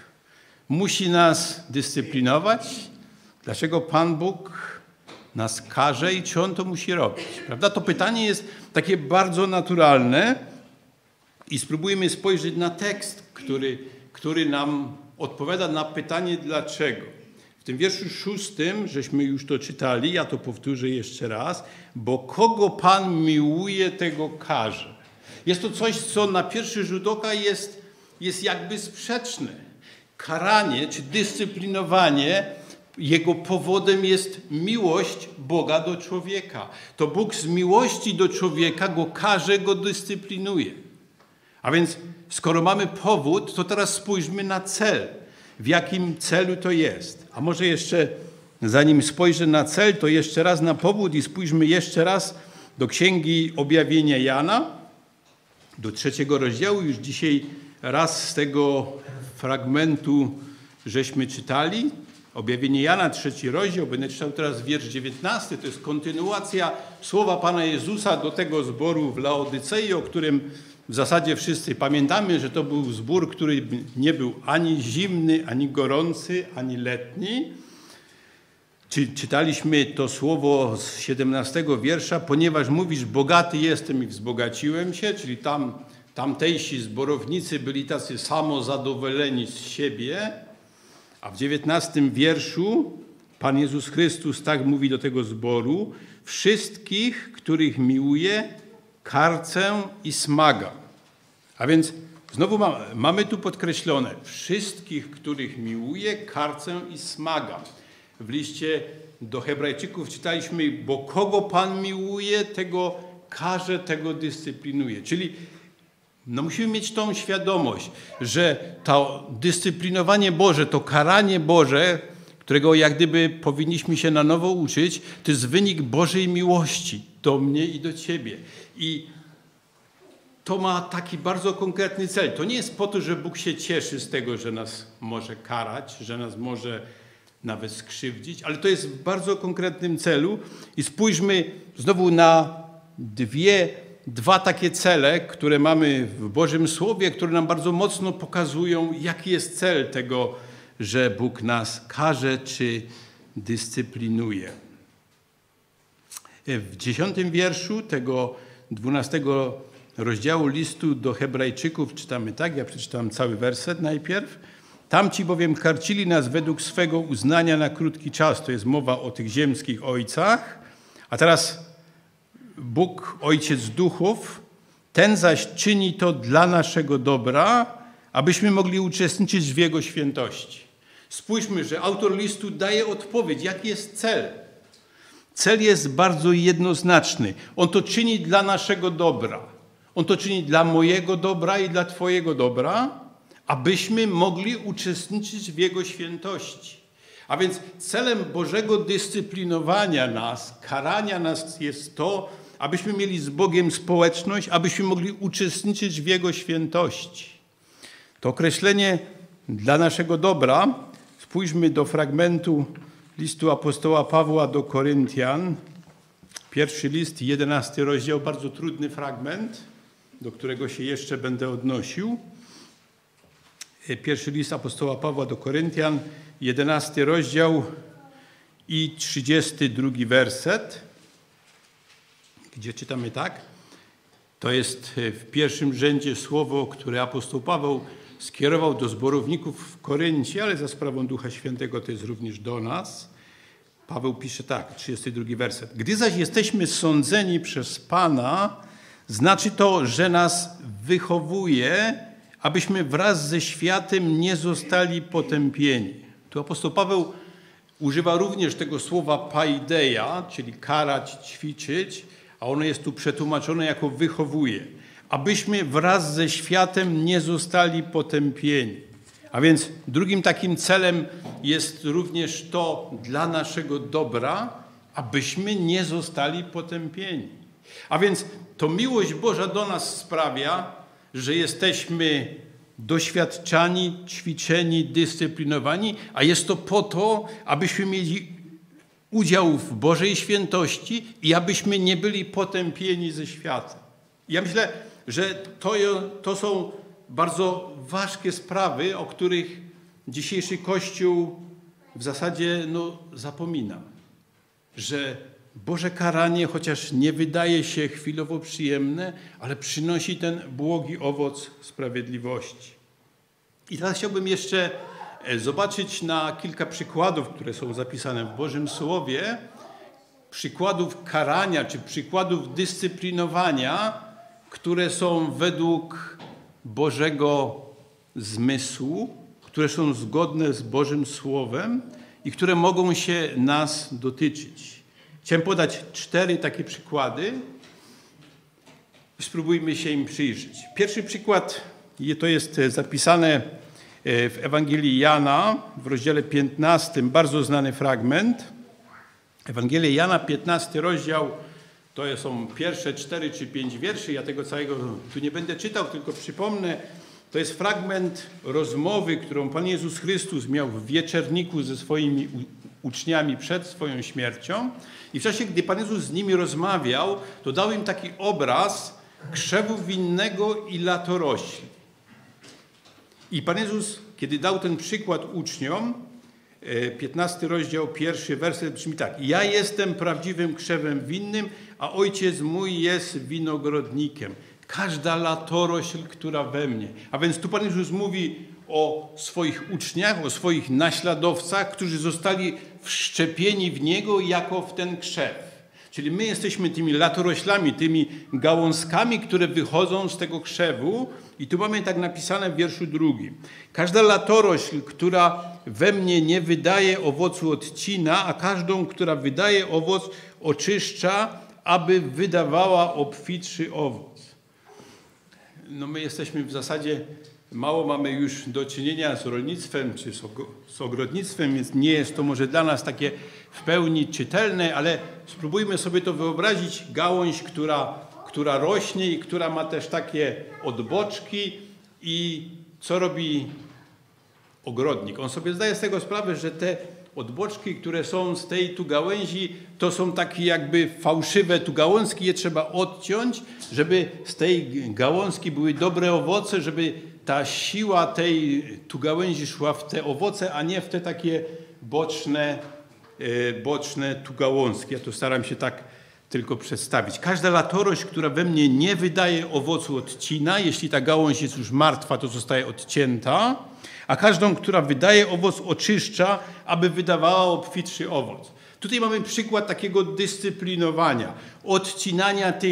musi nas dyscyplinować? Dlaczego Pan Bóg nas karze i czy On to musi robić? Prawda? To pytanie jest takie bardzo naturalne i spróbujmy spojrzeć na tekst, który, który nam odpowiada na pytanie dlaczego. W tym wierszu szóstym, żeśmy już to czytali, ja to powtórzę jeszcze raz, bo kogo Pan miłuje, tego karze. Jest to coś, co na pierwszy rzut oka jest, jest jakby sprzeczne. Karanie czy dyscyplinowanie, jego powodem jest miłość Boga do człowieka. To Bóg z miłości do człowieka go karze, go dyscyplinuje. A więc skoro mamy powód, to teraz spójrzmy na cel. W jakim celu to jest? A może jeszcze, zanim spojrzę na cel, to jeszcze raz na powód i spójrzmy jeszcze raz do Księgi Objawienia Jana, do trzeciego rozdziału. Już dzisiaj raz z tego fragmentu żeśmy czytali. Objawienie Jana, trzeci rozdział. Będę czytał teraz wiersz dziewiętnasty. To jest kontynuacja słowa Pana Jezusa do tego zboru w Laodycei, o którym w zasadzie wszyscy pamiętamy, że to był zbór, który nie był ani zimny, ani gorący, ani letni. Czytaliśmy to słowo z siedemnastego wiersza, ponieważ mówisz, bogaty jestem i wzbogaciłem się, czyli tam, tamtejsi zborownicy byli tacy samozadowoleni z siebie, a w dziewiętnastym wierszu Pan Jezus Chrystus tak mówi do tego zboru, wszystkich, których miłuje, karcę i smaga. A więc znowu ma, mamy tu podkreślone wszystkich, których miłuje, karcę i smaga. W liście do Hebrajczyków czytaliśmy, bo kogo Pan miłuje, tego karze, tego dyscyplinuje. Czyli no musimy mieć tą świadomość, że to dyscyplinowanie Boże, to karanie Boże, którego jak gdyby powinniśmy się na nowo uczyć, to jest wynik Bożej miłości do mnie i do ciebie. I to ma taki bardzo konkretny cel. To nie jest po to, że Bóg się cieszy z tego, że nas może karać, że nas może nawet skrzywdzić, ale to jest w bardzo konkretnym celu. I spójrzmy znowu na dwie, dwa takie cele, które mamy w Bożym Słowie, które nam bardzo mocno pokazują, jaki jest cel tego, że Bóg nas karze czy dyscyplinuje. W dziesiątym wierszu tego dwunastego rozdziału listu do Hebrajczyków czytamy tak, ja przeczytałem cały werset najpierw. Tamci bowiem karcili nas według swego uznania na krótki czas. To jest mowa o tych ziemskich ojcach. A teraz Bóg, Ojciec duchów, Ten zaś czyni to dla naszego dobra, abyśmy mogli uczestniczyć w Jego świętości. Spójrzmy, że autor listu daje odpowiedź, jaki jest cel. Cel jest bardzo jednoznaczny. On to czyni dla naszego dobra. On to czyni dla mojego dobra i dla Twojego dobra, abyśmy mogli uczestniczyć w Jego świętości. A więc celem Bożego dyscyplinowania nas, karania nas jest to, abyśmy mieli z Bogiem społeczność, abyśmy mogli uczestniczyć w Jego świętości. To określenie dla naszego dobra, spójrzmy do fragmentu listu apostoła Pawła do Koryntian. Pierwszy list, jedenasty rozdział, bardzo trudny fragment, do którego się jeszcze będę odnosił. Pierwszy list apostoła Pawła do Koryntian, jedenasty rozdział i trzydziesty drugi werset, gdzie czytamy tak. To jest w pierwszym rzędzie słowo, które apostoł Paweł skierował do zborowników w Koryncie, ale za sprawą Ducha Świętego to jest również do nas. Paweł pisze tak, trzydziesty drugi werset. Gdy zaś jesteśmy sądzeni przez Pana, znaczy to, że nas wychowuje, abyśmy wraz ze światem nie zostali potępieni. Tu apostoł Paweł używa również tego słowa paideia, czyli karać, ćwiczyć, a ono jest tu przetłumaczone jako wychowuje. Abyśmy wraz ze światem nie zostali potępieni. A więc drugim takim celem jest również to dla naszego dobra, abyśmy nie zostali potępieni. A więc to miłość Boża do nas sprawia, że jesteśmy doświadczani, ćwiczeni, dyscyplinowani, a jest to po to, abyśmy mieli udział w Bożej świętości i abyśmy nie byli potępieni ze świata. Ja myślę, że to, to są bardzo ważkie sprawy, o których dzisiejszy Kościół w zasadzie no, zapomina. Że Boże karanie, chociaż nie wydaje się chwilowo przyjemne, ale przynosi ten błogi owoc sprawiedliwości. I teraz chciałbym jeszcze zobaczyć na kilka przykładów, które są zapisane w Bożym Słowie, przykładów karania czy przykładów dyscyplinowania, które są według Bożego zmysłu, które są zgodne z Bożym Słowem i które mogą się nas dotyczyć. Chciałem podać cztery takie przykłady i spróbujmy się im przyjrzeć. Pierwszy przykład to jest zapisane w Ewangelii Jana w rozdziale piętnastym, bardzo znany fragment. Ewangelia Jana, piętnasty rozdział, to są pierwsze cztery czy pięć wierszy. Ja tego całego tu nie będę czytał, tylko przypomnę. To jest fragment rozmowy, którą Pan Jezus Chrystus miał w wieczerniku ze swoimi uczniami przed swoją śmiercią. I w czasie, gdy Pan Jezus z nimi rozmawiał, to dał im taki obraz krzewu winnego i latorośli. I Pan Jezus, kiedy dał ten przykład uczniom, piętnasty rozdział, pierwszy werset brzmi tak. Ja jestem prawdziwym krzewem winnym, a ojciec mój jest winogrodnikiem. Każda latorośl, która we mnie. A więc tu Pan Jezus mówi o swoich uczniach, o swoich naśladowcach, którzy zostali wszczepieni w Niego jako w ten krzew. Czyli my jesteśmy tymi latoroślami, tymi gałązkami, które wychodzą z tego krzewu. I tu mamy tak napisane w wierszu drugim. Każda latorośl, która we mnie nie wydaje owocu, odcina, a każdą, która wydaje owoc, oczyszcza, aby wydawała obfitszy owoc. No my jesteśmy w zasadzie, mało mamy już do czynienia z rolnictwem czy z ogrodnictwem, więc nie jest to może dla nas takie w pełni czytelne, ale spróbujmy sobie to wyobrazić. Gałąź, która, która rośnie i która ma też takie odboczki i co robi ogrodnik? On sobie zdaje z tego sprawę, że te odboczki, które są z tej tu gałęzi, to są takie jakby fałszywe tu gałązki, je trzeba odciąć, żeby z tej gałązki były dobre owoce, żeby ta siła tej tu gałęzi szła w te owoce, a nie w te takie boczne, boczne tu gałązki. Ja to staram się tak tylko przedstawić. Każda latorośl, która we mnie nie wydaje owocu, odcina. Jeśli ta gałąź jest już martwa, to zostaje odcięta. A każdą, która wydaje owoc, oczyszcza, aby wydawała obfitszy owoc. Tutaj mamy przykład takiego dyscyplinowania, odcinania tych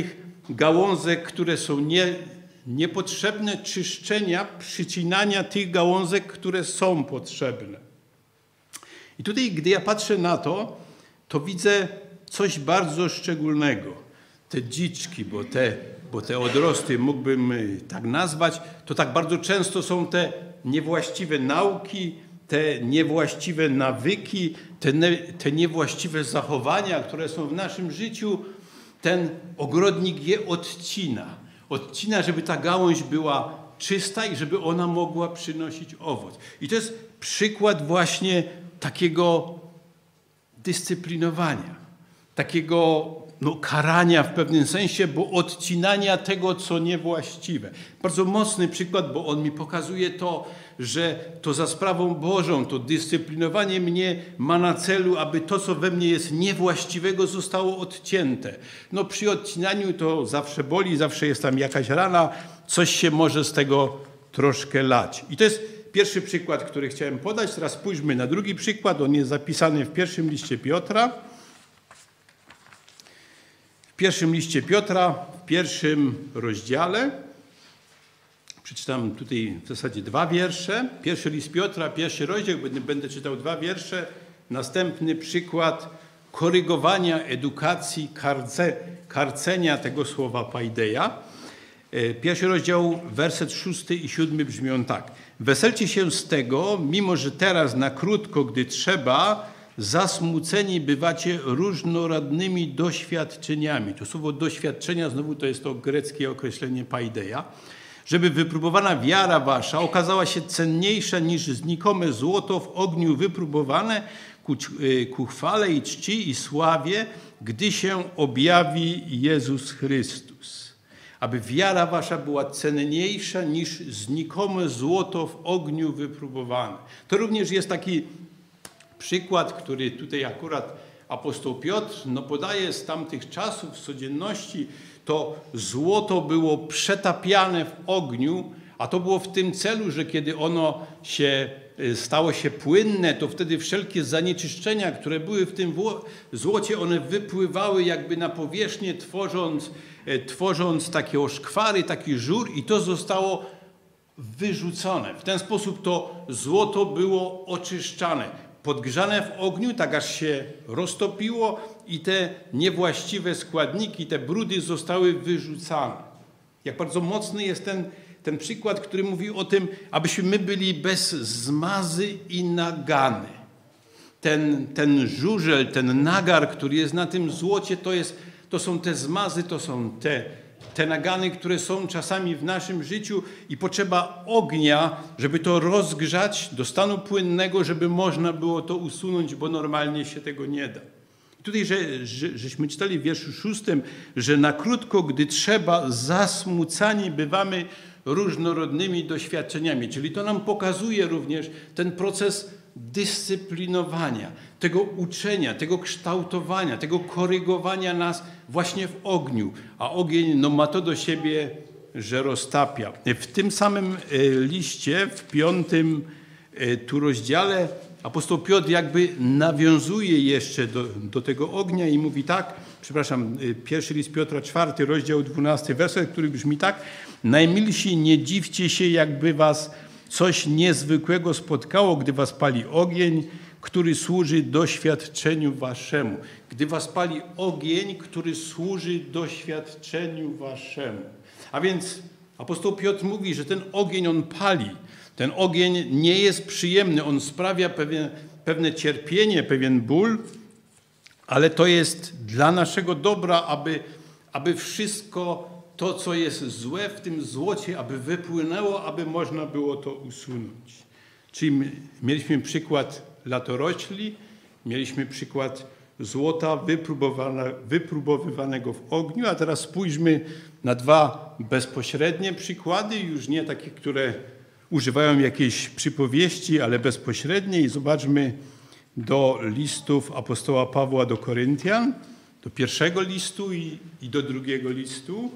gałązek, które są nie, niepotrzebne, czyszczenia, przycinania tych gałązek, które są potrzebne. I tutaj, gdy ja patrzę na to, to widzę coś bardzo szczególnego. Te dziczki, bo te, bo te odrosty mógłbym tak nazwać, to tak bardzo często są te niewłaściwe nauki, te niewłaściwe nawyki, te, ne, te niewłaściwe zachowania, które są w naszym życiu. Ten ogrodnik je odcina. Odcina, żeby ta gałąź była czysta i żeby ona mogła przynosić owoc. I to jest przykład właśnie takiego dyscyplinowania, takiego no, karania w pewnym sensie, bo odcinania tego, co niewłaściwe. Bardzo mocny przykład, bo on mi pokazuje to, że to za sprawą Bożą, to dyscyplinowanie mnie ma na celu, aby to, co we mnie jest niewłaściwego, zostało odcięte. No przy odcinaniu to zawsze boli, zawsze jest tam jakaś rana, coś się może z tego troszkę lać. I to jest pierwszy przykład, który chciałem podać. Teraz spójrzmy na drugi przykład. On jest zapisany w pierwszym liście Piotra. W pierwszym liście Piotra, w pierwszym rozdziale. Przeczytam tutaj w zasadzie dwa wiersze. Pierwszy list Piotra, pierwszy rozdział, będę, będę czytał dwa wiersze. Następny przykład korygowania edukacji, karce, karcenia tego słowa paideia. Pierwszy rozdział, werset szósty i siódmy brzmią tak. Weselcie się z tego, mimo że teraz na krótko, gdy trzeba, zasmuceni bywacie różnorodnymi doświadczeniami. To słowo doświadczenia, znowu to jest to greckie określenie paideia. Żeby wypróbowana wiara wasza okazała się cenniejsza niż znikome złoto w ogniu wypróbowane ku, ku chwale i czci i sławie, gdy się objawi Jezus Chrystus. Aby wiara wasza była cenniejsza niż znikome złoto w ogniu wypróbowane. To również jest taki przykład, który tutaj akurat apostoł Piotr no, podaje z tamtych czasów, z codzienności. To złoto było przetapiane w ogniu, a to było w tym celu, że kiedy ono się stało się płynne, to wtedy wszelkie zanieczyszczenia, które były w tym złocie, one wypływały jakby na powierzchnię, tworząc, tworząc takie oszkwary, taki żur i to zostało wyrzucone. W ten sposób to złoto było oczyszczane. Podgrzane w ogniu, tak aż się roztopiło i te niewłaściwe składniki, te brudy zostały wyrzucane. Jak bardzo mocny jest ten, ten przykład, który mówi o tym, abyśmy my byli bez zmazy i nagany. Ten, ten żużel, ten nagar, który jest na tym złocie, to, jest, to są te zmazy, to są te Te nagany, które są czasami w naszym życiu i potrzeba ognia, żeby to rozgrzać do stanu płynnego, żeby można było to usunąć, bo normalnie się tego nie da. I tutaj, że, że, żeśmy czytali w wierszu szóstym, że na krótko, gdy trzeba, zasmucani bywamy różnorodnymi doświadczeniami. Czyli to nam pokazuje również ten proces dyscyplinowania, tego uczenia, tego kształtowania, tego korygowania nas właśnie w ogniu. A ogień no, ma to do siebie, że roztapia. W tym samym liście, w piątym tu rozdziale, apostoł Piotr jakby nawiązuje jeszcze do, do tego ognia i mówi tak, przepraszam, pierwszy list Piotra, czwarty rozdział, dwunasty werset, który brzmi tak. Najmilsi, nie dziwcie się, jakby was coś niezwykłego spotkało, gdy was pali ogień, który służy doświadczeniu waszemu. Gdy was pali ogień, który służy doświadczeniu waszemu. A więc apostoł Piotr mówi, że ten ogień on pali. Ten ogień nie jest przyjemny, on sprawia pewne, pewne cierpienie, pewien ból, ale to jest dla naszego dobra, aby, aby wszystko to, co jest złe w tym złocie, aby wypłynęło, aby można było to usunąć. Czyli mieliśmy przykład latorośli, mieliśmy przykład złota wypróbowywanego w ogniu, a teraz spójrzmy na dwa bezpośrednie przykłady, już nie takie, które używają jakiejś przypowieści, ale bezpośrednie i zobaczmy do listów apostoła Pawła do Koryntian, do pierwszego listu i, i do drugiego listu.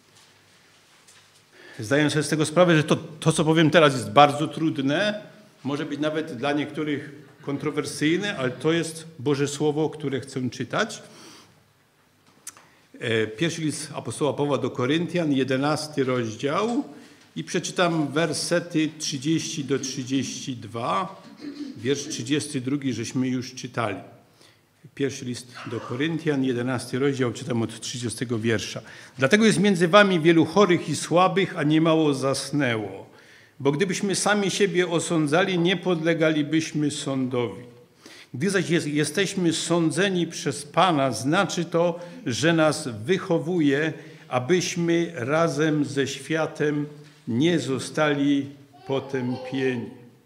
Zdaję sobie z tego sprawę, że to, to, co powiem teraz, jest bardzo trudne, może być nawet dla niektórych kontrowersyjne, ale to jest Boże Słowo, które chcę czytać. Pierwszy list apostoła Pawła do Koryntian, jedenasty rozdział i przeczytam wersety trzydziesty do trzydziestu dwóch. Wiersz trzydziesty drugi żeśmy już czytali. Pierwszy list do Koryntian, jedenasty rozdział, czytam od trzydziestego wiersza. Dlatego jest między wami wielu chorych i słabych, a niemało zasnęło. Bo gdybyśmy sami siebie osądzali, nie podlegalibyśmy sądowi. Gdy zaś jest, jesteśmy sądzeni przez Pana, znaczy to, że nas wychowuje, abyśmy razem ze światem nie zostali potępieni.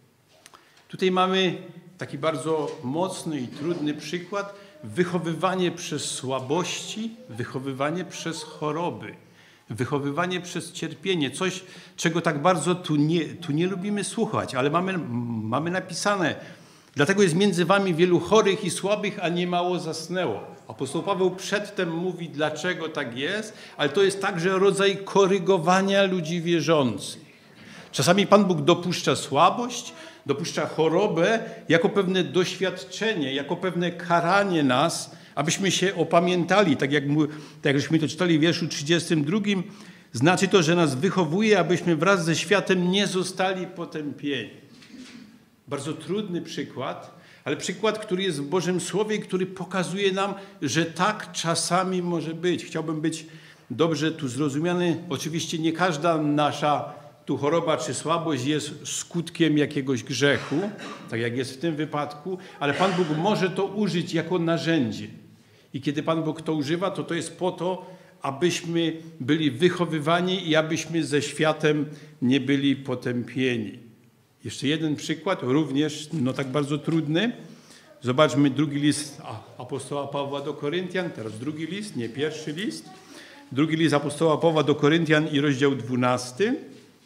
Tutaj mamy taki bardzo mocny i trudny przykład. Wychowywanie przez słabości, wychowywanie przez choroby, wychowywanie przez cierpienie. Coś, czego tak bardzo tu nie, tu nie lubimy słuchać, ale mamy, mamy napisane. Dlatego jest między wami wielu chorych i słabych, a niemało zasnęło. Apostoł Paweł przedtem mówi, dlaczego tak jest, ale to jest także rodzaj korygowania ludzi wierzących. Czasami Pan Bóg dopuszcza słabość, dopuszcza chorobę jako pewne doświadczenie, jako pewne karanie nas, abyśmy się opamiętali. Tak jak, my, tak jak żeśmy to czytali w wierszu trzydziestym drugim, znaczy to, że nas wychowuje, abyśmy wraz ze światem nie zostali potępieni. Bardzo trudny przykład, ale przykład, który jest w Bożym Słowie i który pokazuje nam, że tak czasami może być. Chciałbym być dobrze tu zrozumiany. Oczywiście nie każda nasza tu choroba czy słabość jest skutkiem jakiegoś grzechu, tak jak jest w tym wypadku, ale Pan Bóg może to użyć jako narzędzie. I kiedy Pan Bóg to używa, to to jest po to, abyśmy byli wychowywani i abyśmy ze światem nie byli potępieni. Jeszcze jeden przykład, również no tak bardzo trudny. Zobaczmy drugi list apostoła Pawła do Koryntian, teraz drugi list, nie pierwszy list. Drugi list apostoła Pawła do Koryntian i rozdział dwunasty.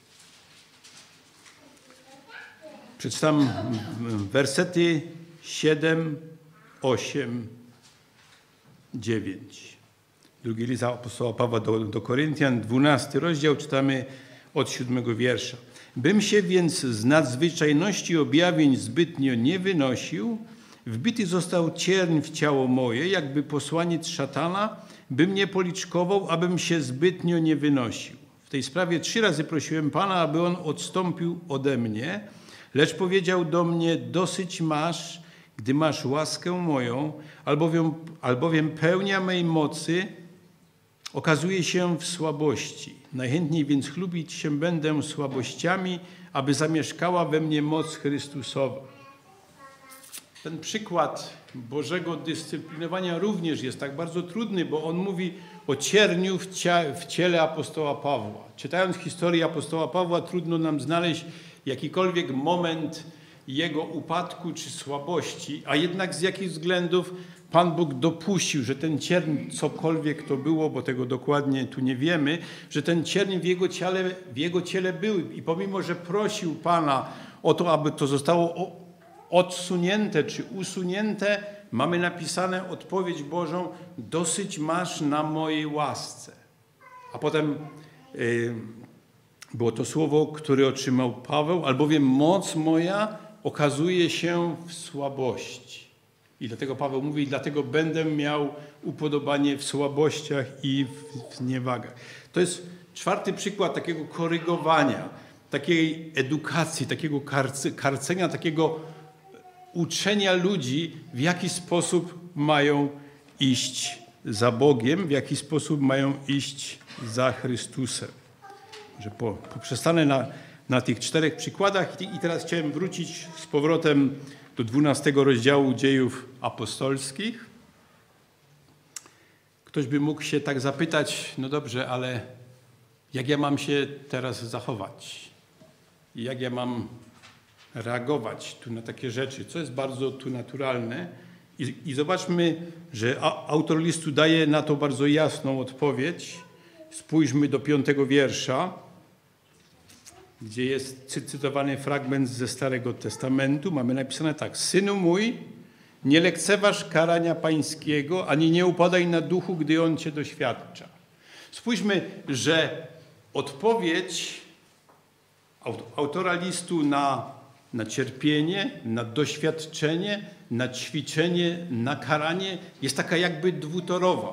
Przeczytam wersety siedem, osiem, dziewięć. Drugi list apostoła Pawła do, do Koryntian, dwunasty rozdział, czytamy od siódmego wiersza. Bym się więc z nadzwyczajności objawień zbytnio nie wynosił, wbity został cierń w ciało moje, jakby posłaniec szatana, by mnie policzkował, abym się zbytnio nie wynosił. W tej sprawie trzy razy prosiłem Pana, aby on odstąpił ode mnie, lecz powiedział do mnie, dosyć masz, gdy masz łaskę moją, albowiem, albowiem pełnia mej mocy okazuje się w słabości. Najchętniej więc chlubić się będę słabościami, aby zamieszkała we mnie moc Chrystusowa. Ten przykład Bożego dyscyplinowania również jest tak bardzo trudny, bo on mówi o cierniu w, cia- w ciele apostoła Pawła. Czytając historię apostoła Pawła, trudno nam znaleźć jakikolwiek moment jego upadku czy słabości, a jednak z jakich względów Pan Bóg dopuścił, że ten cierń, cokolwiek to było, bo tego dokładnie tu nie wiemy, że ten cierń w jego ciele, w jego ciele był. I pomimo, że prosił Pana o to, aby to zostało odsunięte czy usunięte, mamy napisane odpowiedź Bożą, dosyć masz na mojej łasce. A potem yy, było to słowo, które otrzymał Paweł, albowiem moc moja okazuje się w słabości. I dlatego Paweł mówi, dlatego będę miał upodobanie w słabościach i w zniewagach. To jest czwarty przykład takiego korygowania, takiej edukacji, takiego karcenia, takiego uczenia ludzi, w jaki sposób mają iść za Bogiem, w jaki sposób mają iść za Chrystusem. Że po, poprzestanę na, na tych czterech przykładach i, i teraz chciałem wrócić z powrotem do dwunastego rozdziału Dziejów Apostolskich. Ktoś by mógł się tak zapytać, no dobrze, ale jak ja mam się teraz zachować? I jak ja mam reagować tu na takie rzeczy, co jest bardzo tu naturalne? I, i zobaczmy, że autor listu daje na to bardzo jasną odpowiedź. Spójrzmy do piątego wiersza, gdzie jest cytowany fragment ze Starego Testamentu. Mamy napisane tak. Synu mój, nie lekceważ karania pańskiego, ani nie upadaj na duchu, gdy on cię doświadcza. Spójrzmy, że odpowiedź autora listu na, na cierpienie, na doświadczenie, na ćwiczenie, na karanie jest taka jakby dwutorowa.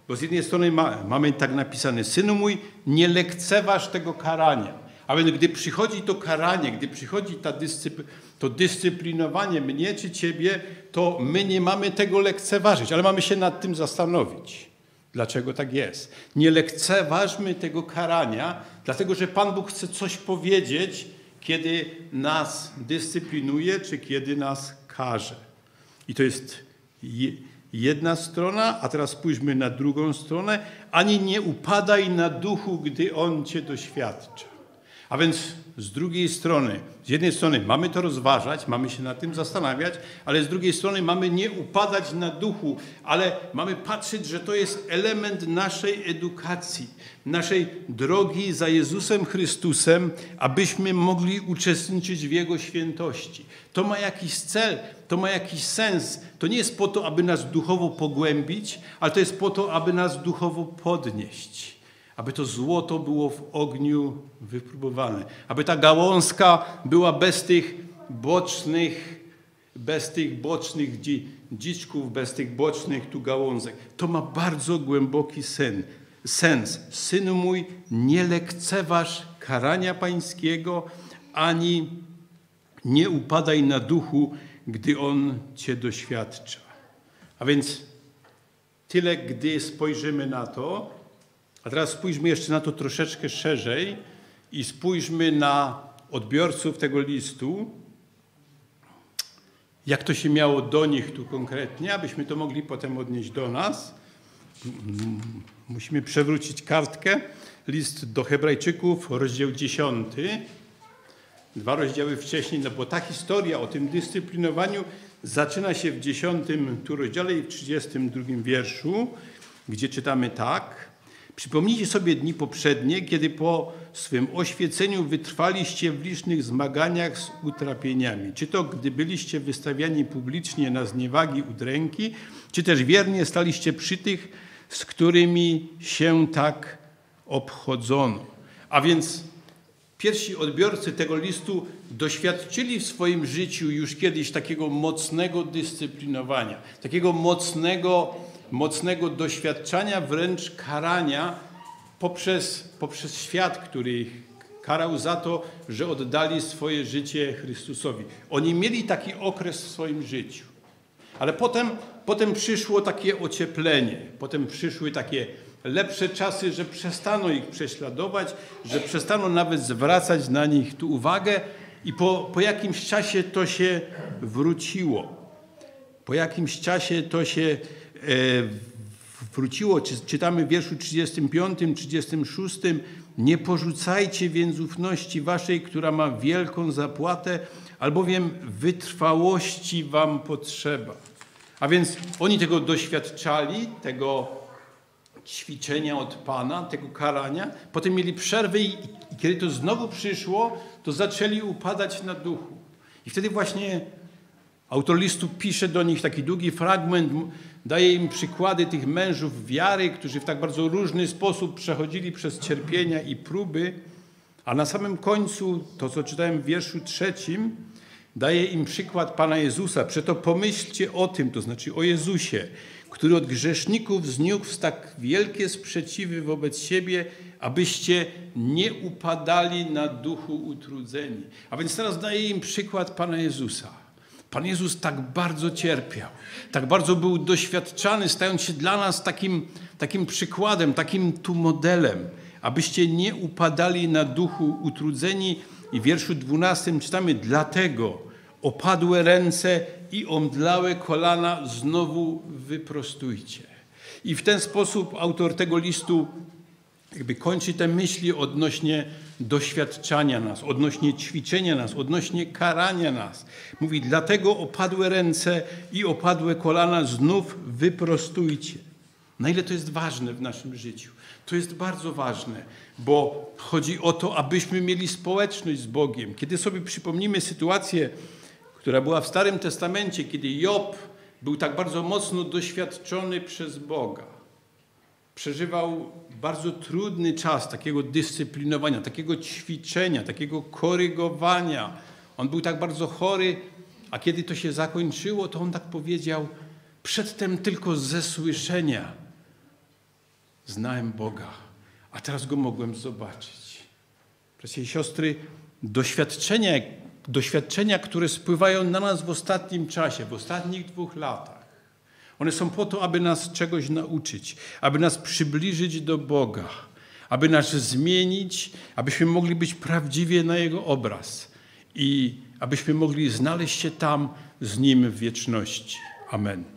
Bo z jednej strony ma, mamy tak napisane, synu mój, nie lekceważ tego karania. A więc gdy przychodzi to karanie, gdy przychodzi ta dyscypl- to dyscyplinowanie mnie czy ciebie, to my nie mamy tego lekceważyć, ale mamy się nad tym zastanowić. Dlaczego tak jest? Nie lekceważmy tego karania, dlatego że Pan Bóg chce coś powiedzieć, kiedy nas dyscyplinuje, czy kiedy nas karze. I to jest jedna strona, a teraz spójrzmy na drugą stronę. Ani nie upadaj na duchu, gdy On cię doświadcza. A więc z drugiej strony, z jednej strony mamy to rozważać, mamy się nad tym zastanawiać, ale z drugiej strony mamy nie upadać na duchu, ale mamy patrzeć, że to jest element naszej edukacji, naszej drogi za Jezusem Chrystusem, abyśmy mogli uczestniczyć w Jego świętości. To ma jakiś cel, to ma jakiś sens. To nie jest po to, aby nas duchowo pogłębić, ale to jest po to, aby nas duchowo podnieść. Aby to złoto było w ogniu wypróbowane. Aby ta gałązka była bez tych bocznych, bez tych bocznych dzi, dziczków, bez tych bocznych tu gałązek. To ma bardzo głęboki sen, sens. Synu mój, nie lekceważ karania pańskiego, ani nie upadaj na duchu, gdy on cię doświadcza. A więc tyle, gdy spojrzymy na to. A teraz spójrzmy jeszcze na to troszeczkę szerzej i spójrzmy na odbiorców tego listu, jak to się miało do nich tu konkretnie, abyśmy to mogli potem odnieść do nas. Musimy przewrócić kartkę. List do Hebrajczyków, rozdział dziesiąty. Dwa rozdziały wcześniej, no bo ta historia o tym dyscyplinowaniu zaczyna się w dziesiątym tu rozdziale i w trzydziestym drugim wierszu, gdzie czytamy tak. Przypomnijcie sobie dni poprzednie, kiedy po swym oświeceniu wytrwaliście w licznych zmaganiach z utrapieniami. Czy to gdy byliście wystawiani publicznie na zniewagi udręki, czy też wiernie staliście przy tych, z którymi się tak obchodzono. A więc pierwsi odbiorcy tego listu doświadczyli w swoim życiu już kiedyś takiego mocnego dyscyplinowania, takiego mocnego mocnego doświadczania, wręcz karania poprzez, poprzez świat, który ich karał za to, że oddali swoje życie Chrystusowi. Oni mieli taki okres w swoim życiu. Ale potem, potem przyszło takie ocieplenie, potem przyszły takie lepsze czasy, że przestano ich prześladować, że przestano nawet zwracać na nich tu uwagę i po, po jakimś czasie to się wróciło. Po jakimś czasie to się wróciło, czytamy w wierszu trzydziestym piątym, trzydziestym szóstym. Nie porzucajcie więc ufności waszej, która ma wielką zapłatę, albowiem wytrwałości wam potrzeba. A więc oni tego doświadczali, tego ćwiczenia od Pana, tego karania. Potem mieli przerwę i, i kiedy to znowu przyszło, to zaczęli upadać na duchu. I wtedy właśnie autor listu pisze do nich taki długi fragment, daje im przykłady tych mężów wiary, którzy w tak bardzo różny sposób przechodzili przez cierpienia i próby, a na samym końcu, to co czytałem w wierszu trzecim, daje im przykład Pana Jezusa. Przeto pomyślcie o tym, to znaczy o Jezusie, który od grzeszników zniósł tak wielkie sprzeciwy wobec siebie, abyście nie upadali na duchu utrudzeni. A więc teraz daje im przykład Pana Jezusa. Pan Jezus tak bardzo cierpiał, tak bardzo był doświadczany, stając się dla nas takim, takim przykładem, takim tu modelem, abyście nie upadali na duchu utrudzeni. I w wierszu dwunastym czytamy, dlatego opadłe ręce i omdlałe kolana znowu wyprostujcie. I w ten sposób autor tego listu jakby kończy te myśli odnośnie doświadczania nas, odnośnie ćwiczenia nas, odnośnie karania nas. Mówi, dlatego opadłe ręce i opadłe kolana znów wyprostujcie. Na ile to jest ważne w naszym życiu? To jest bardzo ważne, bo chodzi o to, abyśmy mieli społeczność z Bogiem. Kiedy sobie przypomnimy sytuację, która była w Starym Testamencie, kiedy Job był tak bardzo mocno doświadczony przez Boga. Przeżywał bardzo trudny czas takiego dyscyplinowania, takiego ćwiczenia, takiego korygowania. On był tak bardzo chory, a kiedy to się zakończyło, to on tak powiedział, przedtem tylko ze słyszenia znałem Boga, a teraz Go mogłem zobaczyć. Bracia i siostry, doświadczenia, doświadczenia, które spływają na nas w ostatnim czasie, w ostatnich dwóch latach, one są po to, aby nas czegoś nauczyć, aby nas przybliżyć do Boga, aby nas zmienić, abyśmy mogli być prawdziwie na Jego obraz i abyśmy mogli znaleźć się tam z Nim w wieczności. Amen.